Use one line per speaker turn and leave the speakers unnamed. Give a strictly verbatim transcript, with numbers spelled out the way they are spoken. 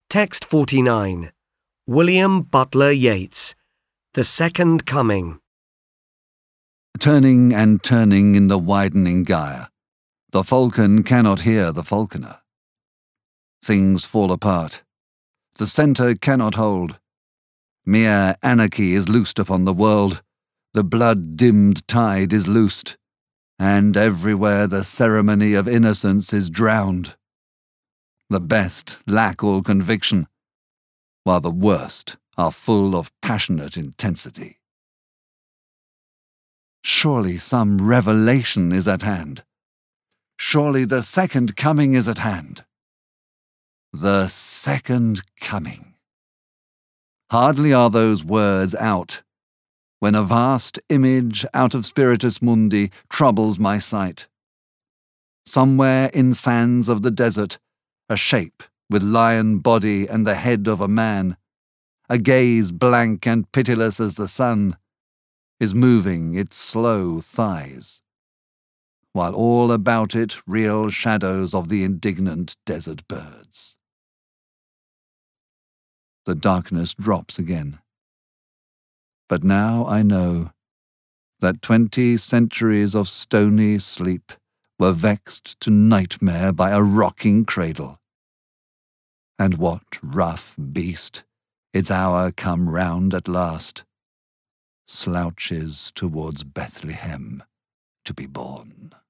Text forty-nine. William Butler Yeats. The Second Coming.
Turning and turning in the widening gyre, the falcon cannot hear the falconer. Things fall apart. The centre cannot hold. Mere anarchy is loosed upon the world. The blood-dimmed tide is loosed, and everywhere the ceremony of innocence is drowned. The best lack all conviction, while the worst are full of passionate intensity. Surely some revelation is at hand. Surely the second coming is at hand. The second coming. Hardly are those words out, when a vast image out of Spiritus Mundi troubles my sight. Somewhere in sands of the desert, a shape with lion body and the head of a man, a gaze blank and pitiless as the sun, is moving its slow thighs, while all about it reel shadows of the indignant desert birds. The darkness drops again. But now I know that twenty centuries of stony sleep were vexed to nightmare by a rocking cradle. And what rough beast, its hour come round at last, slouches towards Bethlehem to be born?